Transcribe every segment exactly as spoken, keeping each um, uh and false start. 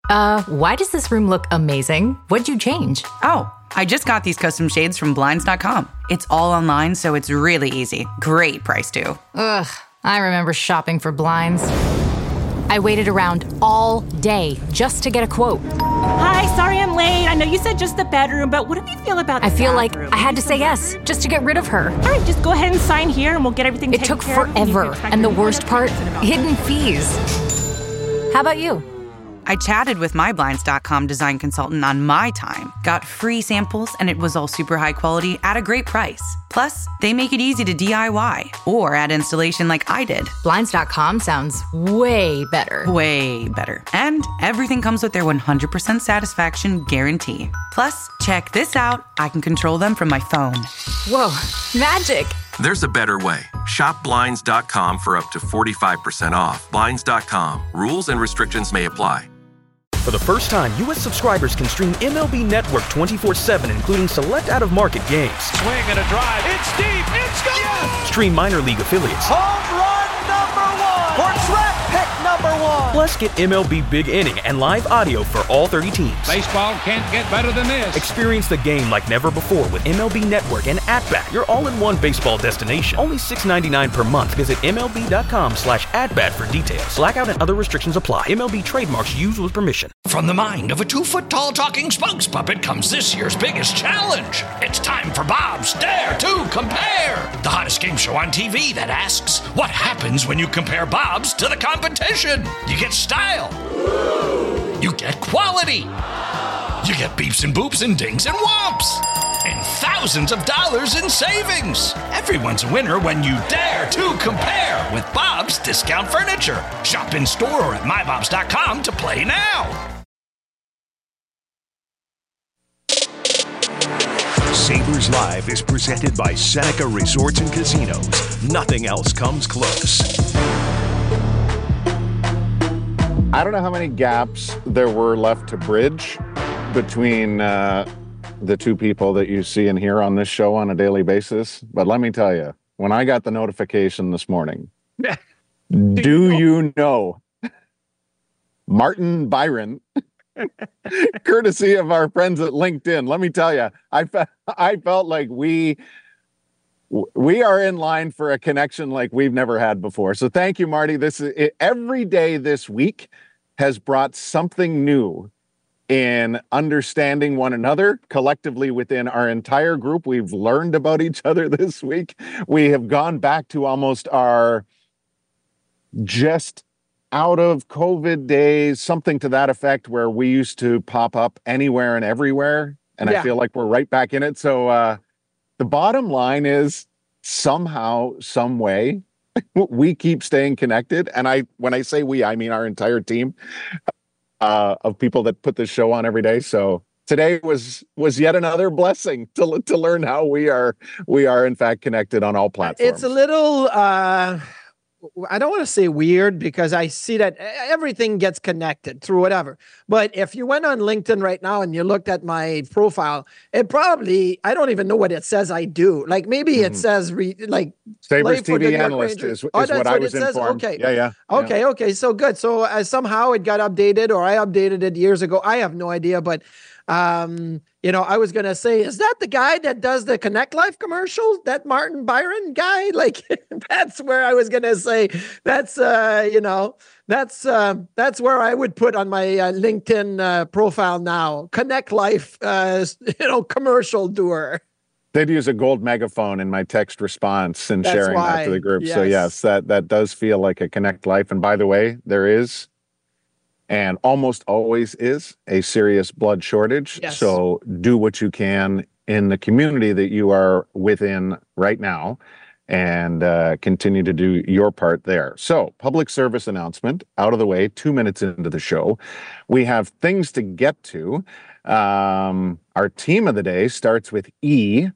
Uh, why does this room look amazing? What'd you change? Oh, I just got these custom shades from Blinds dot com. It's all online, so it's really easy. Great price, too. Ugh, I remember shopping for blinds. I waited around all day just to get a quote. Hi, sorry I'm late. I know you said just the bedroom, but what do you feel about the I feel bathroom? like I had to say yes just to get rid of her. All right, just go ahead and sign here and we'll get everything It taken took care of. forever, and the worst part, hidden fees. How about you? I chatted with my Blinds dot com design consultant on my time, got free samples, and it was all super high quality at a great price. Plus, they make it easy to D I Y or add installation like I did. Blinds dot com sounds way better. Way better. And everything comes with their one hundred percent satisfaction guarantee. Plus, check this out. I can control them from my phone. Whoa, magic. There's a better way. Shop Blinds dot com for up to forty-five percent off. Blinds dot com. Rules and restrictions may apply. For the first time, U S subscribers can stream M L B Network twenty-four seven, including select out-of-market games. Swing and a drive. It's deep. It's gone. Yes! Stream minor league affiliates. Home run number one. Or draft pick number one. Plus, get M L B Big Inning and live audio for all thirty teams. Baseball can't get better than this. Experience the game like never before with M L B Network and At-Bat, your all-in-one baseball destination. Only six dollars and ninety-nine cents per month. Visit M L B dot com slash at-bat for details. Blackout and other restrictions apply. M L B trademarks used with permission. From the mind of a two-foot-tall talking spokes puppet comes this year's biggest challenge. It's time for Bob's Dare to Compare, the hottest game show on T V that asks, what happens when you compare Bob's to the competition? You get style. You get quality. You get beeps and boops and dings and whomps. And thousands of dollars in savings. Everyone's a winner when you dare to compare with Bob's Discount Furniture. Shop in store or at my bobs dot com to play now. Sabres Live is presented by Seneca Resorts and Casinos. Nothing else comes close. I don't know how many gaps there were left to bridge between uh, the two people that you see and hear on this show on a daily basis. But let me tell you, when I got the notification this morning, do you know Martin Byron, courtesy of our friends at LinkedIn, let me tell you, I, fe- I felt like we we are in line for a connection like we've never had before. So thank you, Marty. This is it, every day this week has brought something new in understanding one another collectively within our entire group. We've learned about each other this week. We have gone back to almost our just out of COVID days, something to that effect, where we used to pop up anywhere and everywhere. And yeah. I feel like we're right back in it. So uh, the bottom line is somehow, some way, we keep staying connected. And I, when I say we, I mean our entire team uh, of people that put this show on every day. So today was was yet another blessing to to learn how we are we are in fact connected on all platforms. It's a little. Uh... I don't want to say weird because I see that everything gets connected through whatever. But if you went on LinkedIn right now and you looked at my profile, it probably, I don't even know what it says I do. Like maybe mm-hmm. it says re, like Sabres T V analyst is, is oh, what, what I was informed. Okay. Yeah, yeah. Okay, yeah. okay. So good. So uh, somehow it got updated or I updated it years ago. I have no idea, but um, you know, I was going to say, is that the guy that does the Connect Life commercials? That Martin Byron guy? Like, that's where I was going to say, that's, uh, you know, that's, uh, that's where I would put on my uh, LinkedIn uh, profile now. Connect Life, uh, you know, commercial doer. They'd use a gold megaphone in my text response and that's sharing why. that to the group. Yes. So yes, that, that does feel like a Connect Life. And by the way, there is, and almost always is, a serious blood shortage. Yes. So do what you can in the community that you are within right now and uh, continue to do your part there. So public service announcement out of the way, two minutes into the show. We have things to get to. Um, our team of the day starts with E.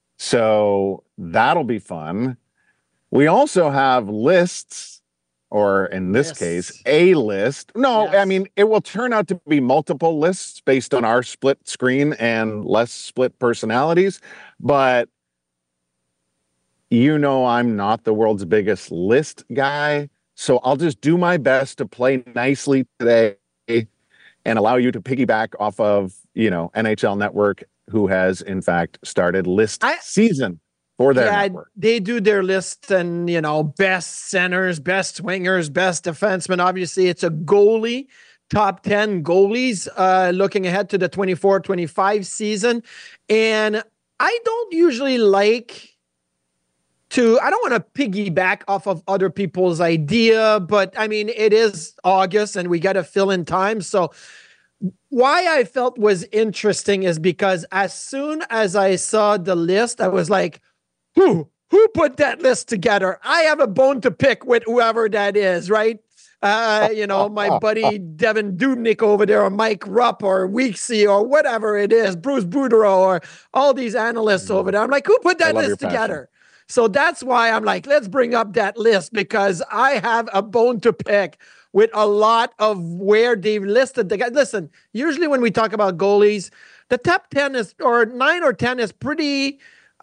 So that'll be fun. We also have lists. Or in this yes. case, a list. No, yes. I mean, it will turn out to be multiple lists based on our split screen and less split personalities. But you know I'm not the world's biggest list guy. So I'll just do my best to play nicely today and allow you to piggyback off of, you know, N H L Network, who has in fact started list I, season for their yeah, network. They do their list and, you know, best centers, best swingers, best defensemen. Obviously, it's a goalie, top ten goalies uh, looking ahead to the twenty-four twenty-five season. And I don't usually like to, I don't want to piggyback off of other people's idea, but I mean, it is August and we got to fill in time. So why I felt was interesting is because as soon as I saw the list, I was like, who, who put that list together? I have a bone to pick with whoever that is, right? Uh, you know, my buddy Devin Dubnik over there, or Mike Rupp, or Weeksy, or whatever it is, Bruce Boudreau, or all these analysts over there. I'm like, who put that list together? So that's why I'm like, let's bring up that list, because I have a bone to pick with a lot of where they've listed the guys. Listen, usually when we talk about goalies, the top ten is, or nine or ten is pretty,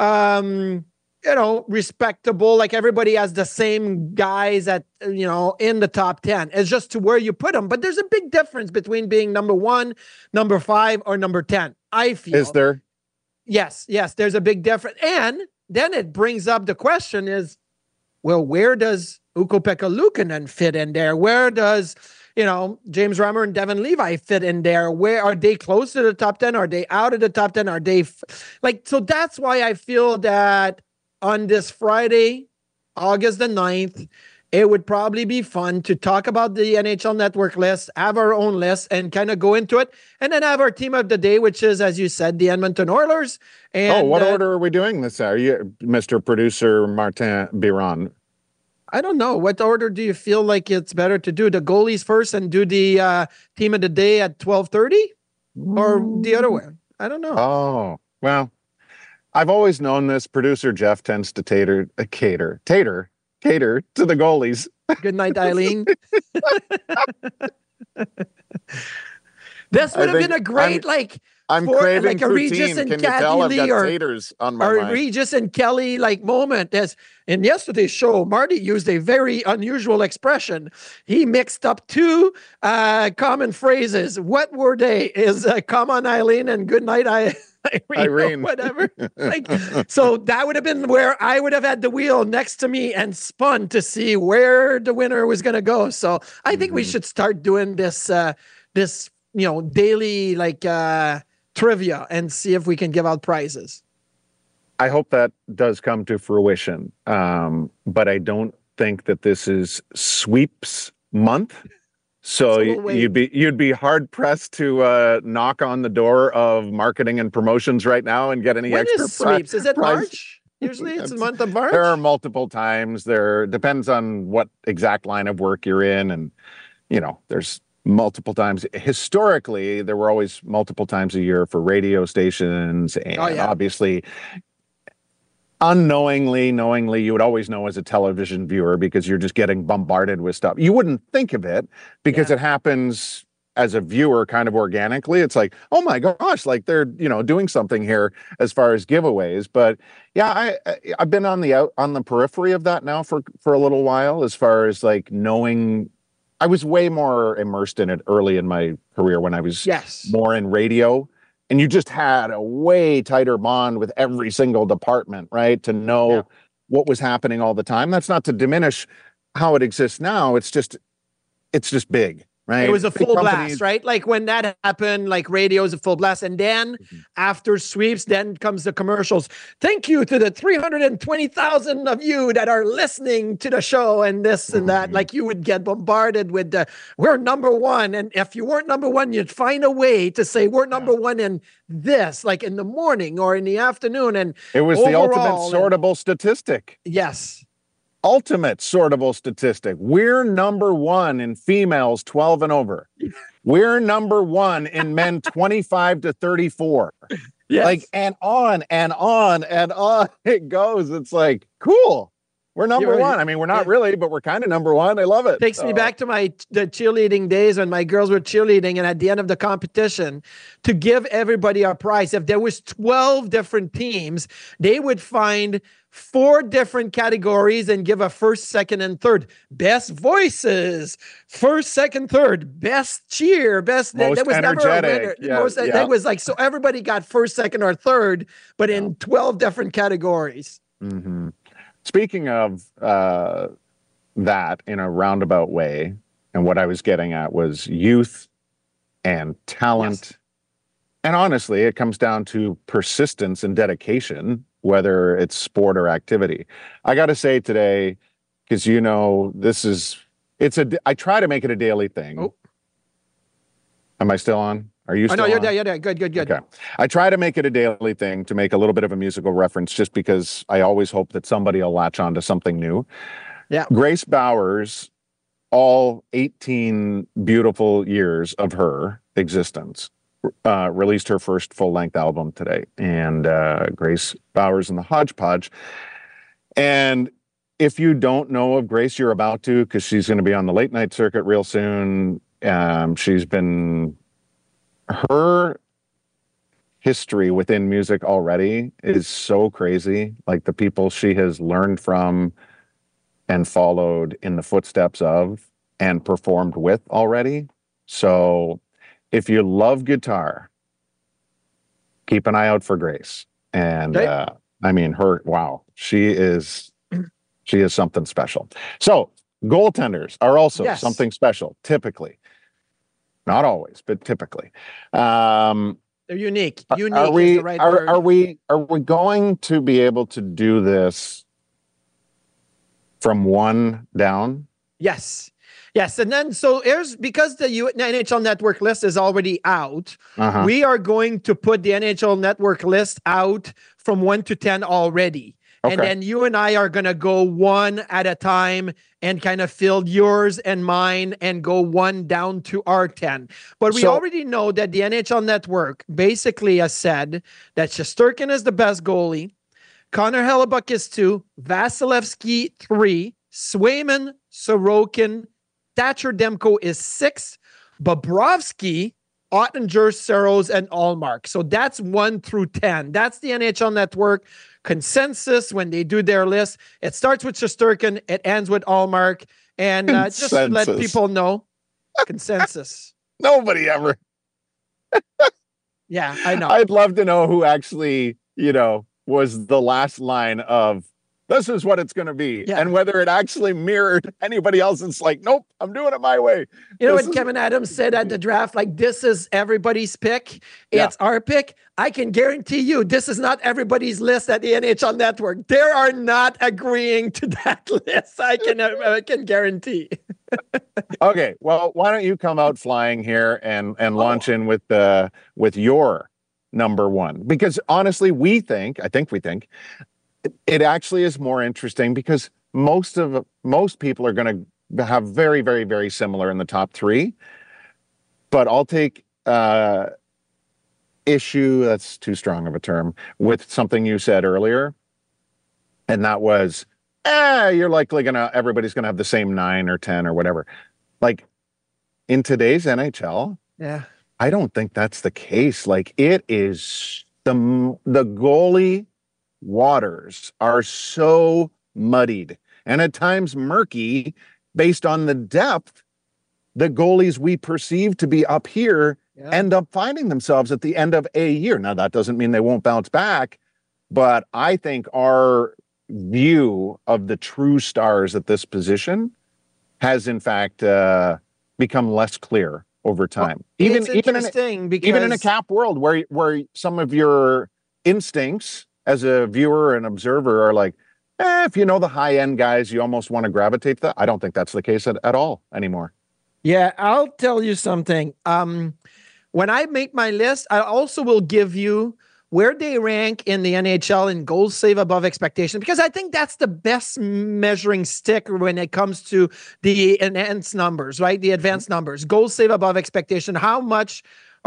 um, you know, respectable. Like everybody has the same guys at, you know, in the top ten. It's just to where you put them. But there's a big difference between being number one, number five, or number ten. I feel. Is there? Yes, yes, there's a big difference. And then it brings up the question is, well, where does Ukko-Pekka Luukkonen fit in there? Where does, you know, James Reimer and Devin Levi fit in there? Where are they close to the top ten? Are they out of the top ten? Are they f- like, so that's why I feel that on this Friday, August the ninth, it would probably be fun to talk about the N H L Network list, have our own list, and kind of go into it, and then have our team of the day, which is, as you said, the Edmonton Oilers. And, oh, what uh, order are we doing this? Are you, Mister Producer Martin Biron? I don't know. What order do you feel like it's better to do? The goalies first and do the uh, team of the day at twelve thirty, or the other way? I don't know. Oh, well, I've always known this. Producer Jeff tends to tater, uh, cater, tater, cater to the goalies. Good night, Eileen. This would have been a great, I'm, like, I'm for, craving like a poutine. Regis and Can Kathy you tell I've Lee got or, taters on my or mind. Regis and Kelly like moment. As in yesterday's show, Marty used a very unusual expression. He mixed up two uh, common phrases. What were they? Is uh, come on, Eileen, and good night, I. Irene, Irene. whatever. Like, so that would have been where I would have had the wheel next to me and spun to see where the winner was going to go. So I think mm-hmm. we should start doing this, uh, this, you know, daily like uh, trivia and see if we can give out prizes. I hope that does come to fruition. Um, but I don't think that this is sweeps month. So you'd be you'd be hard pressed to uh, knock on the door of marketing and promotions right now and get any when extra is sweeps? Pri- is it prize. March? Usually it's the month of March. There are multiple times. There depends on what exact line of work you're in, and you know there's multiple times. Historically, there were always multiple times a year for radio stations, and oh, yeah. obviously. Unknowingly, knowingly, you would always know as a television viewer because you're just getting bombarded with stuff. You wouldn't think of it because yeah. it happens as a viewer kind of organically. It's like, oh my gosh, like they're, you know, doing something here as far as giveaways. But yeah, I, I've been on the out on the periphery of that now for, for a little while, as far as like knowing. I was way more immersed in it early in my career when I was yes. more in radio. And you just had a way tighter bond with every single department, right? To know yeah. what was happening all the time. That's not to diminish how it exists now. It's just, it's just big, right? It was a big full companies. blast, right? Like when that happened, like radio is a full blast. And then mm-hmm. after sweeps, then comes the commercials. Thank you to the three hundred twenty thousand of you that are listening to the show and this and that. Mm-hmm. Like you would get bombarded with the, we're number one. And if you weren't number one, you'd find a way to say we're number yeah. one in this, like in the morning or in the afternoon. And it was the ultimate sortable and, statistic. Yes. Ultimate sortable statistic. We're number one in females twelve and over. We're number one in men twenty-five to thirty-four. Yes. Like, and on and on and on it goes. It's like, cool. We're number You're- one. I mean, we're not yeah. really, but we're kind of number one. I love it. Takes me So- back to my the cheerleading days when my girls were cheerleading, and at the end of the competition, to give everybody a prize, if there was twelve different teams, they would find four different categories and give a first, second, and third. Best voices, first, second, third, best cheer, best. Most there was never a energetic. winner. Yeah, Most, yeah. That was like, so everybody got first, second, or third, but in twelve different categories. Mm-hmm. Speaking of uh, that in a roundabout way, and what I was getting at was youth and talent. Yes. And honestly, it comes down to persistence and dedication, whether it's sport or activity. I got to say today, because you know, this is, it's a, I try to make it a daily thing. Oh. Am I still on? Are you still I know, you're on? there, you're there. Good, good, good. Okay. I try to make it a daily thing to make a little bit of a musical reference just because I always hope that somebody will latch on to something new. Yeah. Grace Bowers, all eighteen beautiful years of her existence, uh, released her first full-length album today. And uh, Grace Bowers and the Hodgepodge. And if you don't know of Grace, you're about to, because she's going to be on the late night circuit real soon. Um, she's been... Her history within music already is so crazy. Like the people she has learned from and followed in the footsteps of and performed with already. So if you love guitar, keep an eye out for Grace. And okay. uh, I mean, her, wow, she is, she is something special. So goaltenders are also yes. something special, typically. Not always, but typically. Um, They're unique. Unique are we, is the right are, word. Are we, are we going to be able to do this from one down? Yes. Yes. And then, so here's, because the U- N H L Network list is already out, uh-huh. we are going to put the N H L Network list out from one to ten already. Okay. And then you and I are going to go one at a time and kind of fill yours and mine and go one down to our ten. But we so, already know that the N H L Network basically has said that Shesterkin is the best goalie, Connor Hellebuyck is two, Vasilevsky three, Swayman, Sorokin, Thatcher Demko is six, Bobrovsky, Ottinger, Saros, and Allmark. So that's one through ten. That's the N H L Network consensus when they do their list. It starts with Shesterkin, it ends with Allmark, and uh, just to let people know, consensus. Nobody ever. Yeah, I know. I'd love to know who actually, you know, was the last line of this is what it's going to be. Yeah. And whether it actually mirrored anybody else. It's like, nope, I'm doing it my way. You know this what is- Kevin Adams said at the draft? Like, this is everybody's pick. It's yeah. our pick. I can guarantee you this is not everybody's list at the N H L Network. They are not agreeing to that list. I can, I can guarantee. Okay, well, why don't you come out flying here and, and launch oh. in with the with your number one? Because honestly, we think, I think we think, it actually is more interesting because most of most people are going to have very, very, very similar in the top three. But I'll take uh, issue, that's too strong of a term, with something you said earlier. And that was, eh, you're likely going to, everybody's going to have the same nine or ten or whatever. Like in today's N H L, yeah, I don't think that's the case. Like it is, the the goalie waters are so muddied and at times murky based on the depth. The goalies we perceive to be up here yeah. end up finding themselves at the end of a year. Now, that doesn't mean they won't bounce back, but I think our view of the true stars at this position has, in fact, uh, become less clear over time. Well, even it's even interesting in, because even in a cap world where where some of your instincts as a viewer and observer are like, eh, if you know the high end guys, you almost want to gravitate to that. I don't think that's the case at, at all anymore. Yeah, I'll tell you something. Um, when I make my list, I also will give you where they rank in the N H L in goals save above expectation, because I think that's the best measuring stick when it comes to the enhanced numbers, right? The advanced numbers, goals save above expectation. How much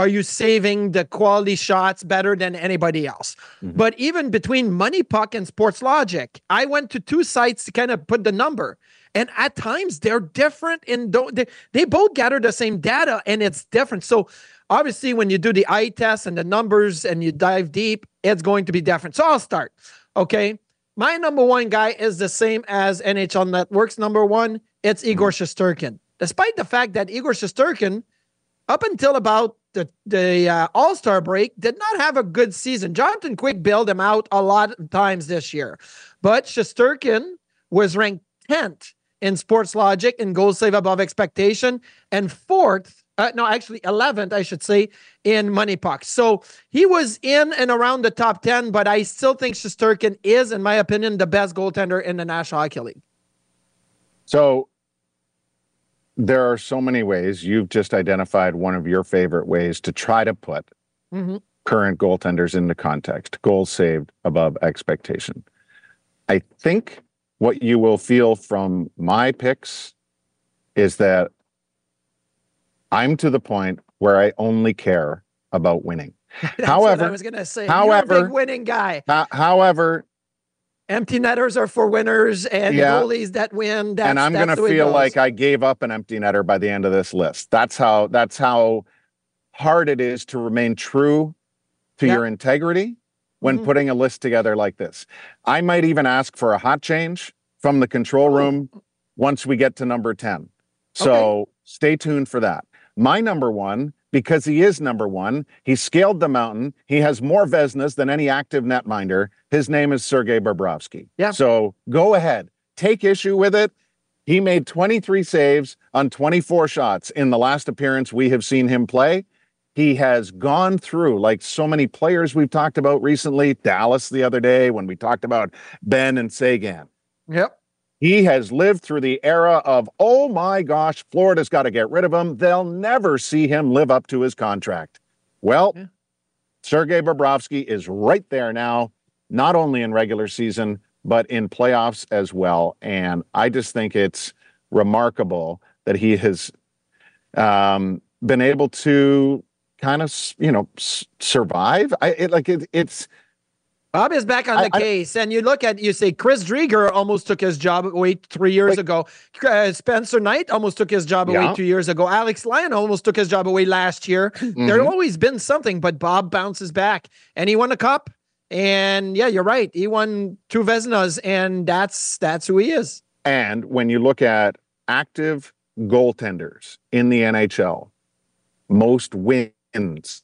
are you saving the quality shots better than anybody else? Mm-hmm. But even between Money Puck and Sports Logic, I went to two sites to kind of put the number. And at times they're different and don't they, they both gather the same data and it's different. So obviously when you do the eye test and the numbers and you dive deep, it's going to be different. So I'll start. Okay. My number one guy is the same as N H L Network's number one. It's Igor Shesterkin. Despite the fact that Igor Shesterkin, up until about the, the uh, All-Star break, did not have a good season. Jonathan Quick bailed him out a lot of times this year. But Shesterkin was ranked tenth in Sports Logic in goals save above expectation and fourth, uh, no, actually eleventh, I should say, in Money Puck. So he was in and around the top ten, but I still think Shesterkin is, in my opinion, the best goaltender in the National Hockey League. So there are so many ways. You've just identified one of your favorite ways to try to put mm-hmm. current goaltenders into context. Goals saved above expectation. I think what you will feel from my picks is that I'm to the point where I only care about winning. That's however, what I was going to say. However, You're a big winning guy. Ha- however, empty netters are for winners and yeah, goalies that win. That's, and I'm going to feel like I gave up an empty netter by the end of this list. That's how. That's how hard it is to remain true to yeah. your integrity when mm-hmm. putting a list together like this. I might even ask for a hot change from the control room once we get to number ten. So okay. stay tuned for that. My number one, because he is number one, he scaled the mountain. He has more Vezinas than any active netminder. His name is Sergei Bobrovsky. Yeah. So go ahead, take issue with it. He made twenty-three saves on twenty-four shots in the last appearance we have seen him play. He has gone through, like so many players we've talked about recently, Dallas the other day when we talked about Ben and Sagan. Yep. He has lived through the era of, oh my gosh, Florida's got to get rid of him. They'll never see him live up to his contract. Well, yeah. Sergei Bobrovsky is right there now, not only in regular season, but in playoffs as well. And I just think it's remarkable that he has um, been able to kind of, you know, s- survive. I it, like it, it's. Bob is back on the I, case, I, and you look at, you say Chris Drieger almost took his job away three years like, ago. Uh, Spencer Knight almost took his job yeah. away two years ago. Alex Lyon almost took his job away last year. Mm-hmm. There's always been something, but Bob bounces back, and he won a cup. And yeah, you're right. He won two Vezinas, and that's that's who he is. And when you look at active goaltenders in the N H L, most wins.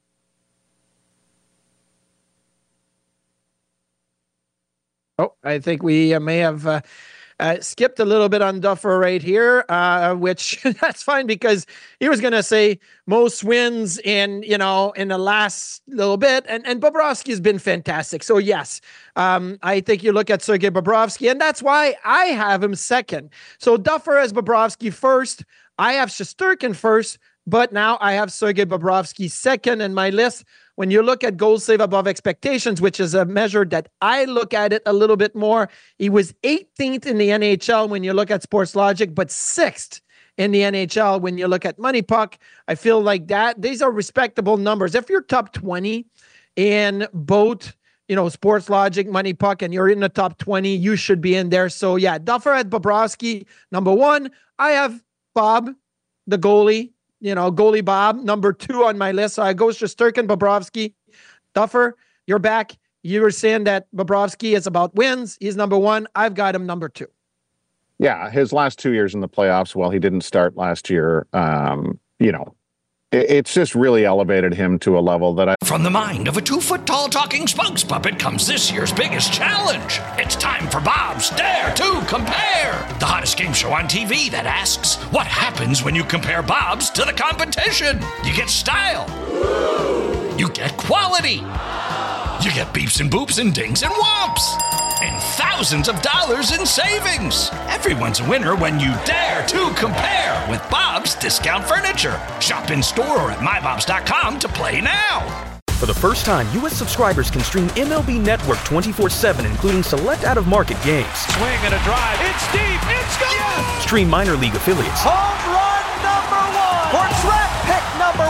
Oh, I think we uh, may have uh, uh, skipped a little bit on Duffer right here, uh, which that's fine because he was going to say most wins in, you know, in the last little bit. And, and Bobrovsky has been fantastic. So, yes, um, I think you look at Sergei Bobrovsky, and that's why I have him second. So Duffer has Bobrovsky first. I have Shesterkin first, but now I have Sergei Bobrovsky second in my list. When you look at goals save above expectations, which is a measure that I look at it a little bit more, he was eighteenth in the N H L when you look at Sports Logic, but sixth in the N H L when you look at Money Puck. I feel like that these are respectable numbers. If you're top twenty in both, you know, Sports Logic, Money Puck, and you're in the top twenty, you should be in there. So yeah, Duffer at Bobrovsky, number one. I have Bob, the goalie. You know, goalie Bob, number two on my list. So I go Shesterkin, Bobrovsky. Duffer, you're back. You were saying that Bobrovsky is about wins. He's number one. I've got him number two. Yeah, his last two years in the playoffs, while he didn't start last year, um, you know, it, it's just really elevated him to a level that I... From the mind of a two-foot-tall talking spokes puppet comes this year's biggest challenge. It's time for Bob's Dare to Compare, the hottest game show on T V that asks, what happens when you compare Bob's to the competition? You get style. You get quality. You get beeps and boops and dings and whomps. And thousands of dollars in savings. Everyone's a winner when you dare to compare with Bob's Discount Furniture. Shop in store or at my bobs dot com to play now. For the first time, U S subscribers can stream M L B Network twenty-four seven, including select out-of-market games. Swing and a drive. It's deep. It's gone. Stream minor league affiliates. Home run number one. Or draft pick number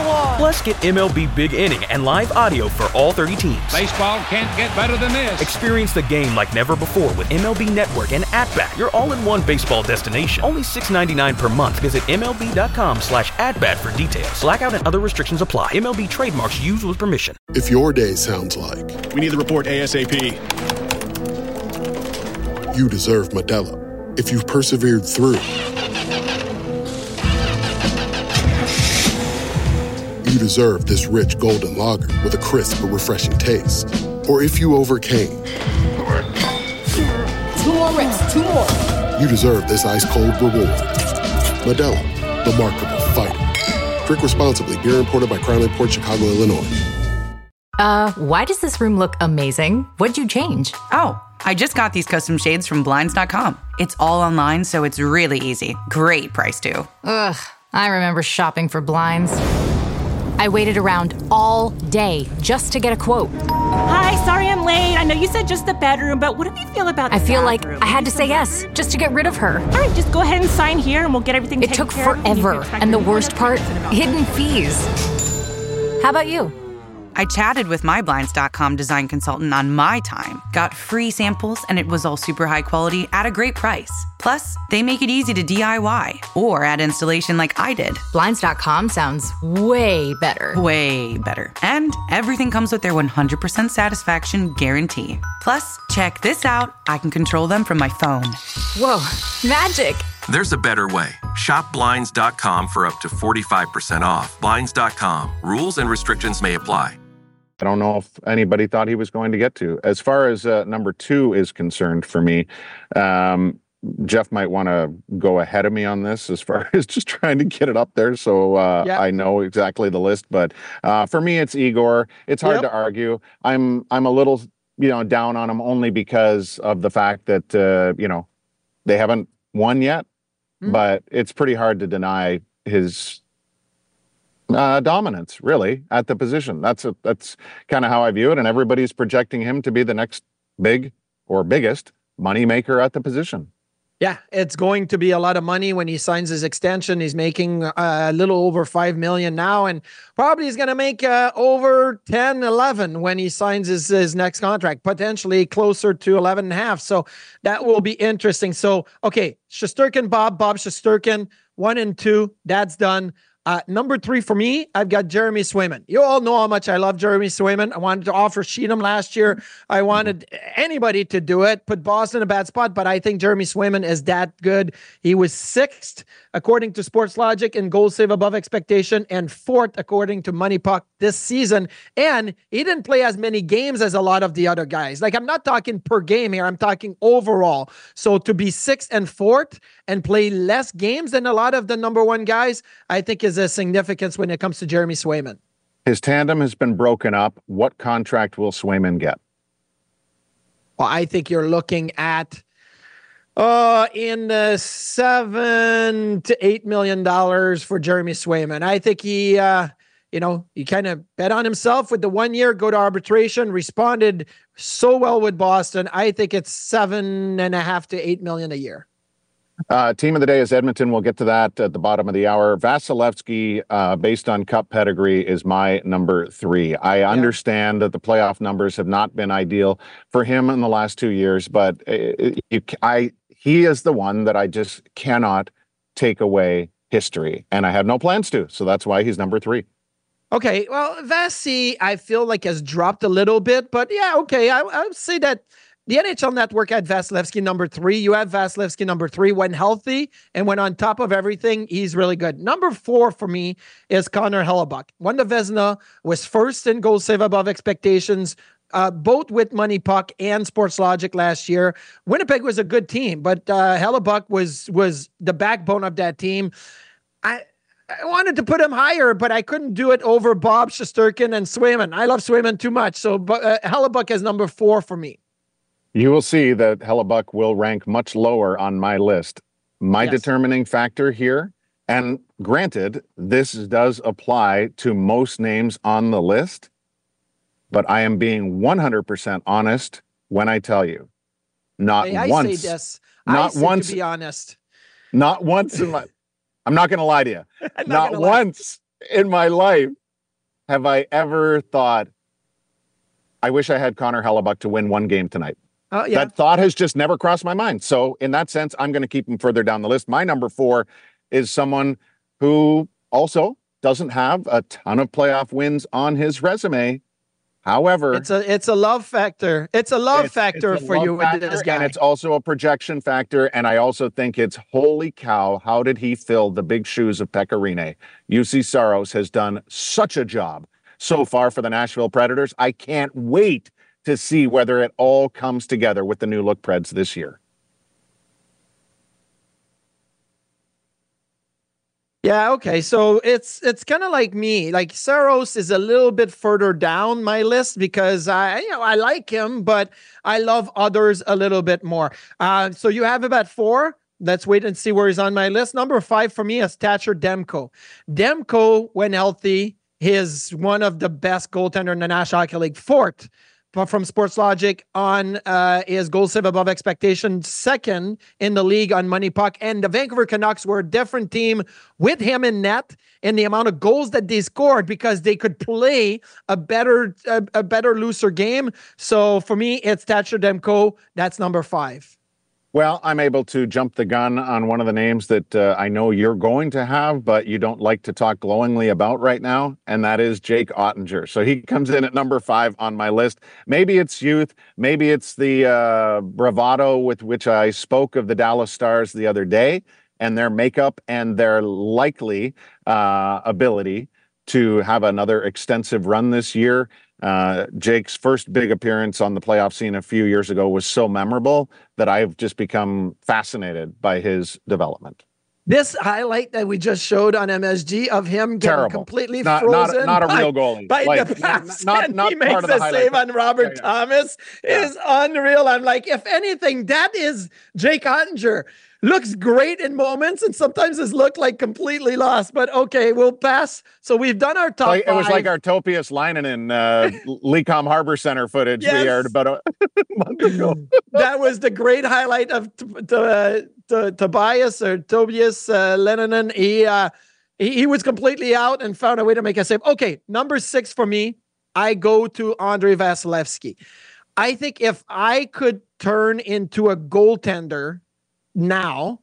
one. Plus, get M L B Big Inning and live audio for all thirty teams. Baseball can't get better than this. Experience the game like never before with M L B Network and At-Bat, your all-in-one baseball destination. Only six dollars and ninety-nine cents per month. Visit MLB.com slash at-bat for details. Blackout and other restrictions apply. M L B trademarks used with permission. If your day sounds like, we need the report ASAP, you deserve Modelo. If you've persevered through, you deserve this rich golden lager with a crisp but refreshing taste. Or if you overcame. Two more reps, two more. You deserve this ice-cold reward. Modelo, the Remarkable Fighter. Drink responsibly. Beer imported by Crown Port Chicago, Illinois. Uh, why does this room look amazing? What'd you change? Oh, I just got these custom shades from Blinds dot com. It's all online, so it's really easy. Great price, too. Ugh, I remember shopping for blinds. I waited around all day just to get a quote. Hi, sorry I'm late. I know you said just the bedroom, but what do you feel about the I feel bathroom? like I had to say yes just to get rid of her. All right, just go ahead and sign here and we'll get everything It taken took care of. forever, and the worst part, hidden fees. How about you? I chatted with my Blinds dot com design consultant on my time, got free samples, and it was all super high quality at a great price. Plus, they make it easy to D I Y or add installation like I did. Blinds dot com sounds way better. Way better. And everything comes with their one hundred percent satisfaction guarantee. Plus, check this out. I can control them from my phone. Whoa, magic. There's a better way. Shop Blinds dot com for up to forty-five percent off. Blinds dot com. Rules and restrictions may apply. I don't know if anybody thought he was going to get to. As far as uh, number two is concerned for me, um, Jeff might want to go ahead of me on this as far as just trying to get it up there so uh, yeah. I know exactly the list. But uh, for me, it's Igor. It's hard yep. to argue. I'm I'm a little you know down on him only because of the fact that uh, you know they haven't won yet, mm-hmm. but it's pretty hard to deny his Uh, dominance, really, at the position. That's a, that's kind of how I view it, and everybody's projecting him to be the next big or biggest moneymaker at the position. Yeah, it's going to be a lot of money when he signs his extension. He's making uh, a little over five million now, and probably he's going to make uh, over ten, eleven when he signs his, his next contract, potentially closer to eleven and a half. So that will be interesting. So, okay, Shesterkin, Bob, Bob Shesterkin, one and two, that's done. Uh, number three for me, I've got Jeremy Swayman. You all know how much I love Jeremy Swayman. I wanted to offer Sheedham last year. I wanted anybody to do it, put Boston in a bad spot, but I think Jeremy Swayman is that good. He was sixth, according to Sports Logic, in goals save above expectation, and fourth, according to Money Puck this season. And he didn't play as many games as a lot of the other guys. Like, I'm not talking per game here. I'm talking overall. So to be sixth and fourth and play less games than a lot of the number one guys, I think is a significance when it comes to Jeremy Swayman. His tandem has been broken up. What contract will Swayman get? Well, I think you're looking at uh, in the seven to eight million dollars for Jeremy Swayman. I think he, uh, you know, he kind of bet on himself with the one year, go to arbitration, responded so well with Boston. I think it's seven and a half to eight million a year. Uh, team of the day is Edmonton. We'll get to that at the bottom of the hour. Vasilevsky, uh, based on Cup pedigree, is my number three. I yeah. understand that the playoff numbers have not been ideal for him in the last two years, but it, it, I he is the one that I just cannot take away history, and I have no plans to. So that's why he's number three. Okay, well, Vasi, I feel like has dropped a little bit, but yeah, okay, I, I would say that the N H L Network had Vasilevsky number three. You have Vasilevsky number three. When healthy and when on top of everything, he's really good. Number four for me is Connor Hellebuyck. Won the Vezina, was first in goals save above expectations, uh, both with Money Puck and Sports Logic last year. Winnipeg was a good team, but uh, Hellebuyck was was the backbone of that team. I I wanted to put him higher, but I couldn't do it over Bob Shesterkin and Swayman. I love Swayman too much, so uh, Hellebuyck is number four for me. You will see that Hellebuyck will rank much lower on my list. My yes. determining factor here, and granted, this does apply to most names on the list, but I am being one hundred percent honest when I tell you, not hey, I once, say this. not I say once, to be honest, not once in my, I'm not going to lie to you, not once in my life have I ever thought, I wish I had Connor Hellebuyck to win one game tonight. Oh, yeah. That thought has just never crossed my mind. So in that sense, I'm going to keep him further down the list. My number four is someone who also doesn't have a ton of playoff wins on his resume. However, it's a it's a love factor. It's a love it's, factor it's for you with this guy. And it's also a projection factor. And I also think it's, holy cow, how did he fill the big shoes of Pekka Rinne? U C Saros has done such a job so far for the Nashville Predators. I can't wait to see whether it all comes together with the new look Preds this year. Yeah, okay. So it's it's kind of like me. Like Saros is a little bit further down my list because I you know I like him, but I love others a little bit more. Uh, so you have him at four. Let's wait and see where he's on my list. Number five for me is Thatcher Demko. Demko, when healthy, is one of the best goaltender in the National Hockey League. Fourth from Sports Logic on uh, is goal save above expectation, second in the league on Money Puck. And the Vancouver Canucks were a different team with him in net in the amount of goals that they scored because they could play a better, a, a better, looser game. So for me, it's Thatcher Demko. That's number five. Well, I'm able to jump the gun on one of the names that uh, I know you're going to have, but you don't like to talk glowingly about right now, and that is Jake Oettinger. So he comes in at number five on my list. Maybe it's youth. Maybe it's the uh, bravado with which I spoke of the Dallas Stars the other day and their makeup and their likely uh, ability to have another extensive run this year. Uh, Jake's first big appearance on the playoff scene a few years ago was so memorable that I've just become fascinated by his development. This highlight that we just showed on M S G of him getting Terrible. completely not, frozen. Not, not a by, real goalie. By like, the pass, not, and not he makes a save on Robert yeah, yeah. Thomas. Yeah. Is unreal. I'm like, if anything, that is Jake Oettinger. Looks great in moments, and sometimes has looked like completely lost. But okay, we'll pass. So we've done our top like, five. It was like our Topias Leinonen uh, Lecom Harbor Center footage yes. we aired about a month ago. That was the great highlight of t- t- uh, t- Tobias or Tobias uh, Leinonen. He, uh, he he was completely out and found a way to make a save. Okay, number six for me, I go to Andrei Vasilevsky. I think if I could turn into a goaltender now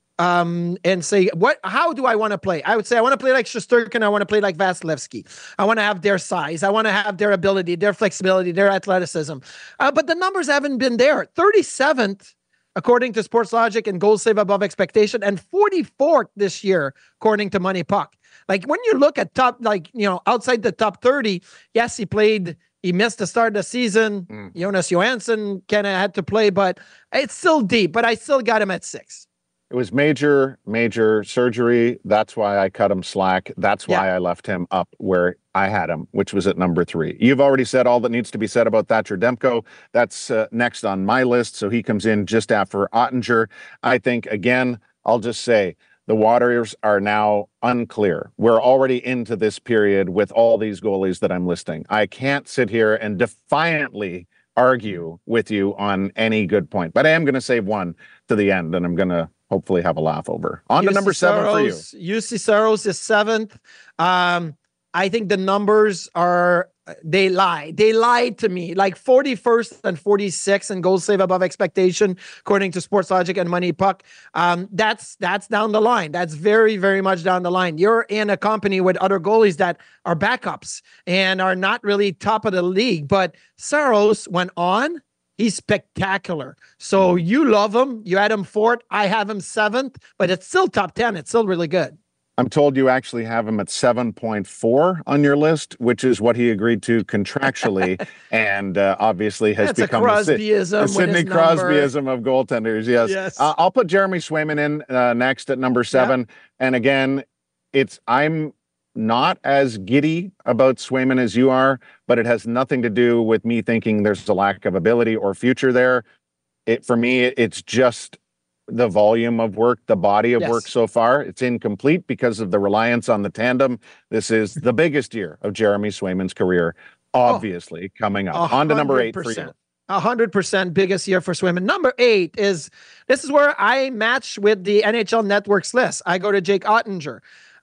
um and say what how do I want to play, I would say I want to play like Shesterkin. I want to play like Vasilevsky. I want to have their size, I want to have their ability, their flexibility, their athleticism, uh, but the numbers haven't been there. thirty-seventh according to Sports Logic in goal save above expectation, and forty-fourth this year according to Money Puck. Like when you look at top, like, you know, outside the top thirty, yes, he played He missed the start of the season. Mm. Jonas Johansson kind of had to play, but it's still deep. But I still got him at six. It was major, major surgery. That's why I cut him slack. That's why yeah. I left him up where I had him, which was at number three. You've already said all that needs to be said about Thatcher Demko. That's uh, next on my list. So he comes in just after Oettinger. I think, again, I'll just say, the waters are now unclear. We're already into this period with all these goalies that I'm listing. I can't sit here and defiantly argue with you on any good point, but I am going to save one to the end, and I'm going to hopefully have a laugh over. On to number seven for you. U C Saros is seventh. Um, I think the numbers are, they lie. They lied to me. Like forty-first and forty-sixth in goal save above expectation, according to Sports Logic and Money Puck. Um, that's that's down the line. That's very, very much down the line. You're in a company with other goalies that are backups and are not really top of the league. But Saros went on. He's spectacular. So you love him. You had him fourth. I have him seventh, but it's still top ten. It's still really good. I'm told you actually have him at seven point four on your list, which is what he agreed to contractually, and uh, obviously has That's become a Crosbyism the, the Sidney Crosbyism of goaltenders. Yes, yes. Uh, I'll put Jeremy Swayman in uh, next at number seven, yeah. and again, it's I'm not as giddy about Swayman as you are, but it has nothing to do with me thinking there's a lack of ability or future there. It for me, it's just the volume of work, the body of yes. work so far. It's incomplete because of the reliance on the tandem. This is the biggest year of Jeremy Swayman's career, obviously, oh, coming up. On to number eight for you. A hundred percent biggest year for Swayman. Number eight is, this is where I match with the N H L Network's list. I go to Jake Oettinger.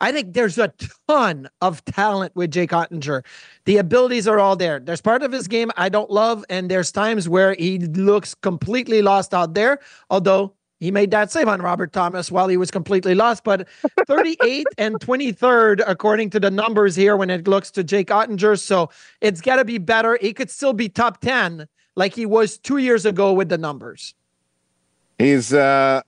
I think there's a ton of talent with Jake Ottinger. The abilities are all there. There's part of his game I don't love, and there's times where he looks completely lost out there, although he made that save on Robert Thomas while he was completely lost. But thirty-eighth and twenty-third, according to the numbers here, when it looks to Jake Ottinger. So it's got to be better. He could still be top ten like he was two years ago with the numbers. He's uh,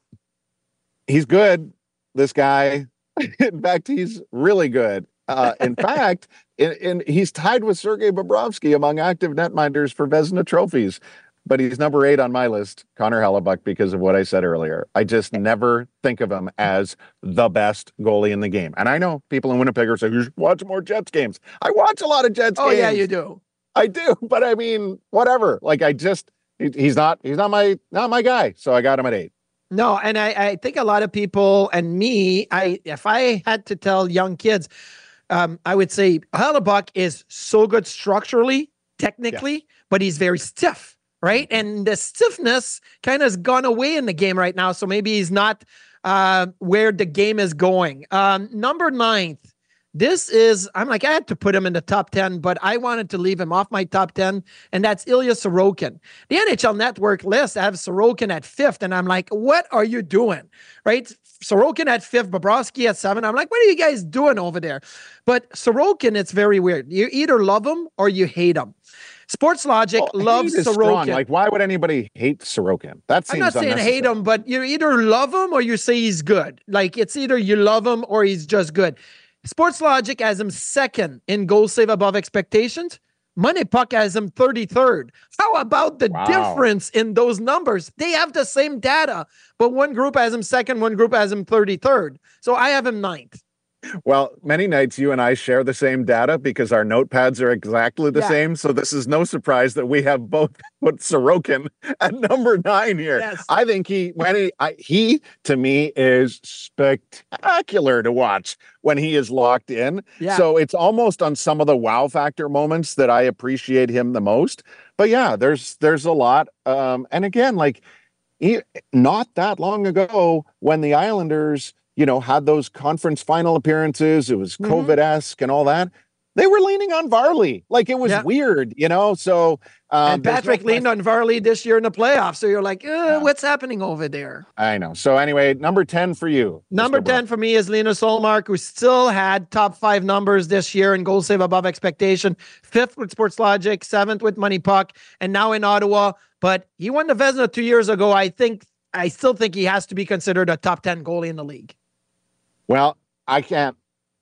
he's good, this guy. In fact, he's really good. Uh, in fact, in, in, he's tied with Sergei Bobrovsky among active netminders for Vezina trophies. But he's number eight on my list, Connor Hellebuyck, because of what I said earlier. I just never think of him as the best goalie in the game. And I know people in Winnipeg are saying, you should watch more Jets games. I watch a lot of Jets oh, games. Oh, yeah, you do. I do. But I mean, whatever. Like, I just, he, he's not, he's not my, not my guy. So I got him at eight. No, and I, I think a lot of people and me, I if I had to tell young kids, um, I would say Hellebuyck is so good structurally, technically, yeah. but he's very stiff. Right. And the stiffness kind of has gone away in the game right now. So maybe he's not uh, where the game is going. Um, number ninth. This is, I'm like, I had to put him in the top ten, but I wanted to leave him off my top ten. And that's Ilya Sorokin. The N H L Network list have Sorokin at fifth. And I'm like, what are you doing? Right. Sorokin at fifth, Bobrovsky at seven. I'm like, what are you guys doing over there? But Sorokin, it's very weird. You either love him or you hate him. Sports Logic well, loves Sorokin. Strong. Like, why would anybody hate Sorokin? That seems I'm not saying hate him, but you either love him or you say he's good. Like, it's either you love him or he's just good. Sports Logic has him second in goal save above expectations. Money Puck has him thirty-third. How about the wow. difference in those numbers? They have the same data, but one group has him second, one group has him thirty-third. So I have him ninth. Well, many nights you and I share the same data because our notepads are exactly the yeah. same. So this is no surprise that we have both put Sorokin at number nine here. Yes. I think he, when he, I, he to me is spectacular to watch when he is locked in. Yeah. So it's almost on some of the wow factor moments that I appreciate him the most. But yeah, there's there's a lot. Um, and again, like he, not that long ago when the Islanders, you know, had those conference final appearances. It was mm-hmm. COVID-esque and all that. They were leaning on Varley. Like, it was yeah. weird, you know? So, um, and Patrick no leaned on Varley this year in the playoffs. So you're like, uh, yeah. what's happening over there? I know. So anyway, number ten for you. Number Mister ten Brown. For me is Linus Ullmark, who still had top five numbers this year in goal save above expectation. Fifth with Sports Logic, seventh with Money Puck, and now in Ottawa. But he won the Vezina two years ago. I think, I still think he has to be considered a top ten goalie in the league. Well, I can't,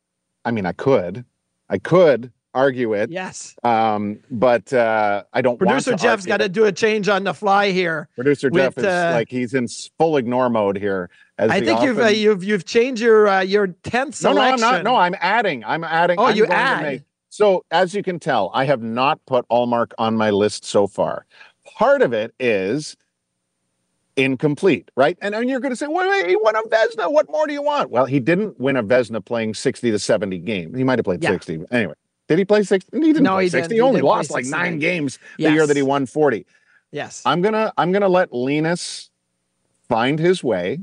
I mean, I could, I could argue it. Yes. Um, but uh, I don't Producer want to Jeff's got to do a change on the fly here. Producer with, Jeff is uh, like, he's in full ignore mode here. As I think often... you've, uh, you've, you've changed your, uh, your tenth selection. No, no, I'm not. No, I'm adding, I'm adding. Oh, I'm you add. Make... So as you can tell, I have not put Ullmark on my list so far. Part of it is incomplete, right? And, and you're going to say, well, wait, he won a Vezina. What more do you want? Well, he didn't win a Vezina playing sixty to seventy games. He might have played yeah. sixty. Anyway, did he play sixty? He didn't no, play he sixty. Didn't. He only he lost like nine games yes. the year that he won forty. Yes. I'm going to, I'm going to let Linus find his way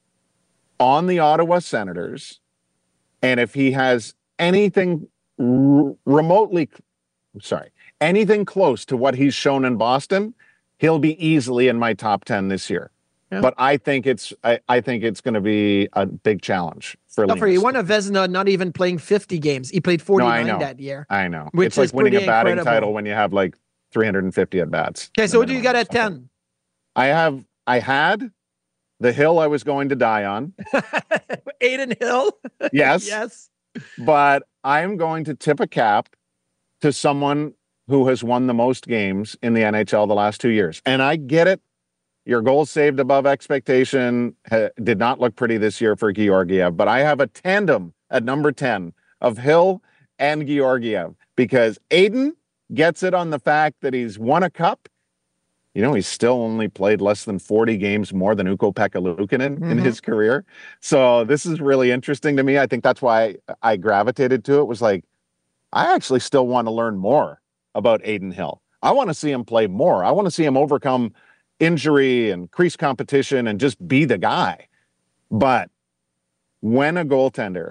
on the Ottawa Senators. And if he has anything r- remotely, sorry, anything close to what he's shown in Boston, he'll be easily in my top ten this year. Yeah. But I think it's I, I think it's going to be a big challenge for Linus. He won a Vezina not even playing fifty games. He played forty-nine no, that year. I know. Which it's like is winning a batting incredible. title when you have like three hundred fifty at bats. Okay, so what do you got at ten? I have I had the hill I was going to die on. Adin Hill? Yes. Yes. But I'm going to tip a cap to someone who has won the most games in the N H L the last two years. And I get it. Your goals saved above expectation ha- did not look pretty this year for Georgiev, but I have a tandem at number ten of Hill and Georgiev because Adin gets it on the fact that he's won a cup. You know, he's still only played less than forty games more than Ukko-Pekka Luukkonen mm-hmm. in his career. So this is really interesting to me. I think that's why I gravitated to it, was like, I actually still want to learn more about Adin Hill. I want to see him play more. I want to see him overcome injury and crease competition and just be the guy. But when a goaltender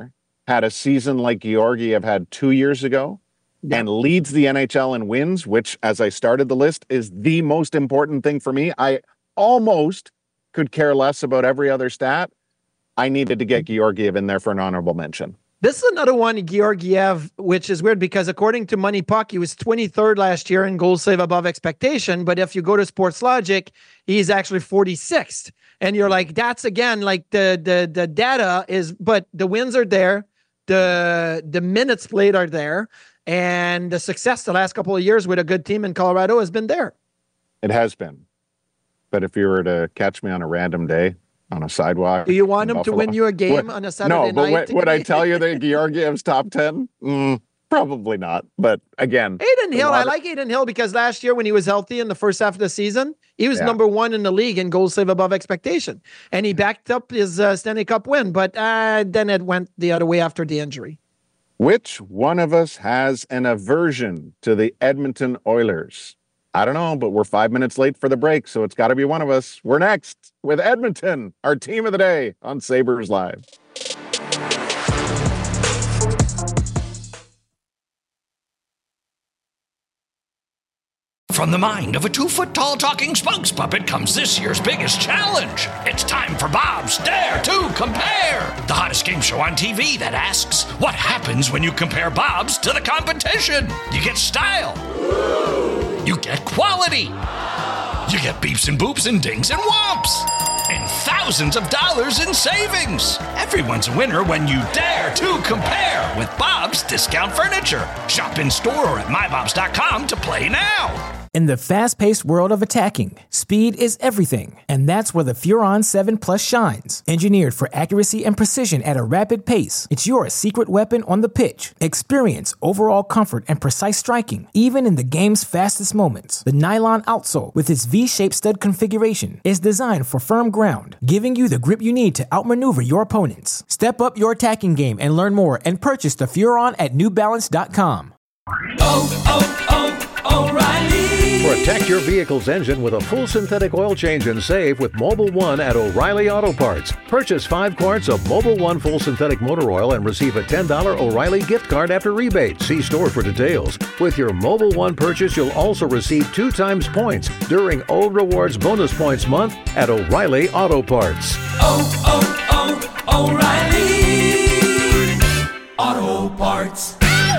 had a season like Georgiev had two years ago yeah. and leads the N H L in wins, which, as I started the list, is the most important thing for me. I almost could care less about every other stat. I needed to get Georgiev in there for an honorable mention. This is another one, Georgiev, which is weird because according to Money Puck, he was twenty-third last year in goals save above expectation. But if you go to Sports Logic, he's actually forty-sixth. And you're like, that's again, like the the the data is, but the wins are there. The, the minutes played are there. And the success the last couple of years with a good team in Colorado has been there. It has been. But if you were to catch me on a random day, on a sidewalk. Do you want him Buffalo. to win you a game what? on a Saturday no, night? No, but would I tell you that Georgiev's top ten? Mm, probably not. But again, Adin Hill, water- I like Adin Hill because last year when he was healthy in the first half of the season, he was yeah. number one in the league in goals save above expectation. And he backed up his uh, Stanley Cup win, but uh, then it went the other way after the injury. Which one of us has an aversion to the Edmonton Oilers? I don't know, but we're five minutes late for the break, so it's got to be one of us. We're next with Edmonton, our team of the day on Sabres Live. From the mind of a two-foot-tall talking spokes puppet comes this year's biggest challenge. It's time for Bob's Dare to Compare, the hottest game show on T V that asks, what happens when you compare Bob's to the competition? You get style. You get quality. You get beeps and boops and dings and whomps. And thousands of dollars in savings. Everyone's a winner when you dare to compare with Bob's Discount Furniture. Shop in store or at my bobs dot com to play now. In the fast-paced world of attacking, speed is everything, and that's where the Furon seven Plus shines. Engineered for accuracy and precision at a rapid pace, it's your secret weapon on the pitch. Experience overall comfort and precise striking, even in the game's fastest moments. The nylon outsole, with its V-shaped stud configuration, is designed for firm ground, giving you the grip you need to outmaneuver your opponents. Step up your attacking game and learn more and purchase the Furon at new balance dot com. Oh, oh, oh, O'Reilly! Protect your vehicle's engine with a full synthetic oil change and save with Mobil one at O'Reilly Auto Parts. Purchase five quarts of Mobil one full synthetic motor oil and receive a ten dollars O'Reilly gift card after rebate. See store for details. With your Mobil one purchase, you'll also receive two times points during O Rewards Bonus Points Month at O'Reilly Auto Parts. Oh, oh, oh, O'Reilly Auto Parts.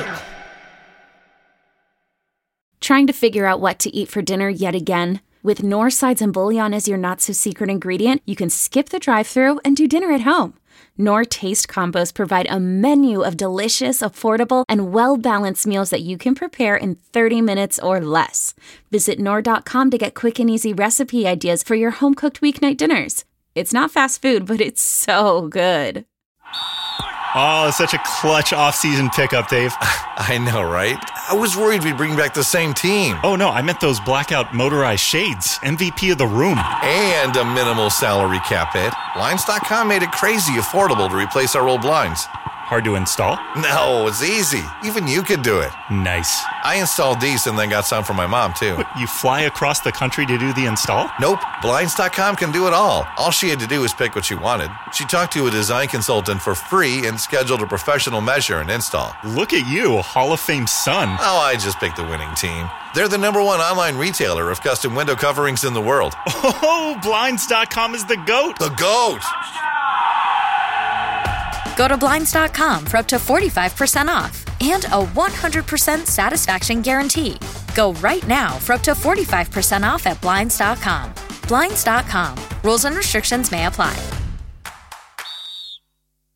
Trying to figure out what to eat for dinner yet again? With Knorr Sides and Bouillon as your not-so-secret ingredient, you can skip the drive-thru and do dinner at home. Knorr Taste Combos provide a menu of delicious, affordable, and well-balanced meals that you can prepare in thirty minutes or less. Visit Knorr dot com to get quick and easy recipe ideas for your home-cooked weeknight dinners. It's not fast food, but it's so good. Oh, such a clutch off-season pickup, Dave. I know, right? I was worried we'd bring back the same team. Oh, no, I meant those blackout motorized shades. M V P of the room. And a minimal salary cap hit. Blinds dot com made it crazy affordable to replace our old blinds. Hard to install? No, it's easy. Even you could do it. Nice. I installed these and then got some for my mom, too. What, you fly across the country to do the install? Nope. Blinds dot com can do it all. All she had to do was pick what she wanted. She talked to a design consultant for free and scheduled a professional measure and install. Look at you, Hall of Fame son. Oh, I just picked the winning team. They're the number one online retailer of custom window coverings in the world. Oh, Blinds dot com is the GOAT. The GOAT. Go to Blinds dot com for up to forty-five percent off and a one hundred percent satisfaction guarantee. Go right now for up to forty-five percent off at Blinds dot com. Blinds dot com. Rules and restrictions may apply.